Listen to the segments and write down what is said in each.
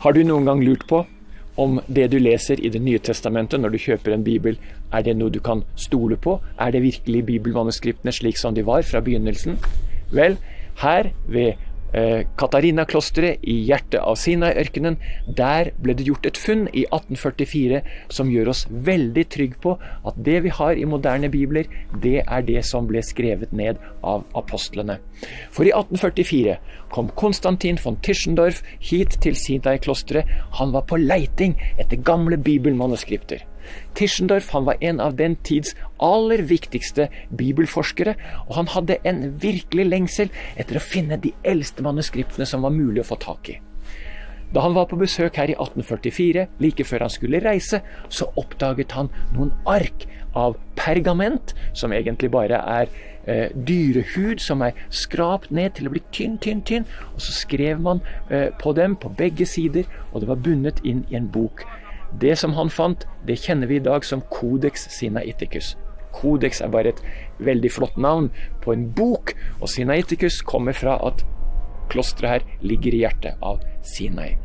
Har du noen gang lurt på om det du leser i Det nye testamentet når du kjøper en bibel, er det noe du kan stole på? Er det virkelig bibelmanuskriptene slik som de var fra begynnelsen? Vel, her ved Katarina-klosteret i hjertet av Sinai-ørkenen, der ble det gjort et funn i 1844 som gjør oss veldig trygg på at det vi har i moderne bibler, det er det som ble skrevet ned av apostlene. For i 1844 kom Konstantin von Tischendorf hit til Sinai-klosteret. Han var på leiting etter gamle bibelmanuskripter. Tischendorf, han var en av den tids aller viktigste bibelforskere, og han hadde en virkelig lengsel etter å finne de eldste manuskriptene som var mulig å få tak i. Da han var på besøk her i 1844, like før han skulle reise, så oppdaget han noen ark av pergament, som egentlig bare er dyrehud som er skrapt ned til å bli tynn, og så skrev man på dem på begge sider, og det var bundet inn i en bok. Det som han fant, det kjenner vi i dag som Codex Sinaiticus. Codex er bare et veldig flott navn på en bok, og Sinaiticus kommer fra at klosteret her ligger i hjertet av Sinai.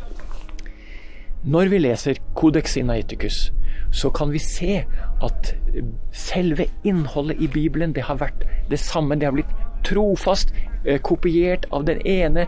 Når vi leser Codex Sinaiticus, så kan vi se at selve innholdet i Bibelen, det har vært det samme, det har blitt trofast kopiert av den ene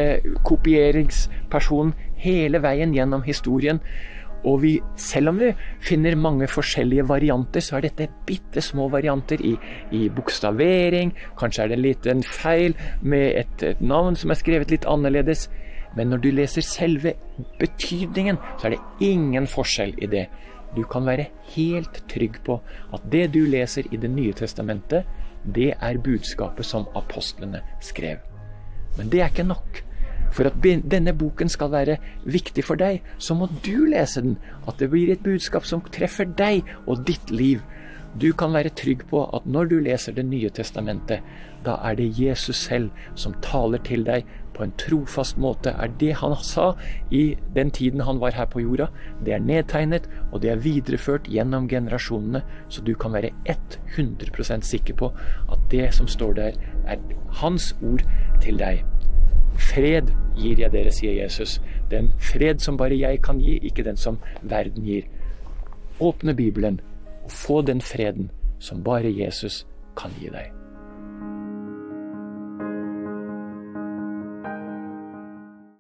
kopieringspersonen hele veien gjennom historien. Og selv om vi finner mange forskjellige varianter, så er dette bitte små varianter i bokstavering. Kanskje er det en liten feil med et navn som er skrevet litt annerledes. Men når du leser selve betydningen, så er det ingen forskjell i det. Du kan være helt trygg på at det du leser i Det nye testamentet, det er budskapet som apostlene skrev. Men det er ikke nok. For at denne boken skal være viktig for deg, så må du lese den. At det blir et budskap som treffer deg og ditt liv. Du kan være trygg på at når du leser Det nye testamentet, da er det Jesus selv som taler til deg på en trofast måte. Er det han sa i den tiden han var her på jorda, det er nedtegnet, og det er videreført gjennom generasjonene, så du kan være 100% sikker på at det som står der er hans ord til deg. Fred gir jeg dere, sier Jesus. Den fred som bare jeg kan gi, ikke den som verden gir. Åpne Bibelen og få den freden som bare Jesus kan gi deg.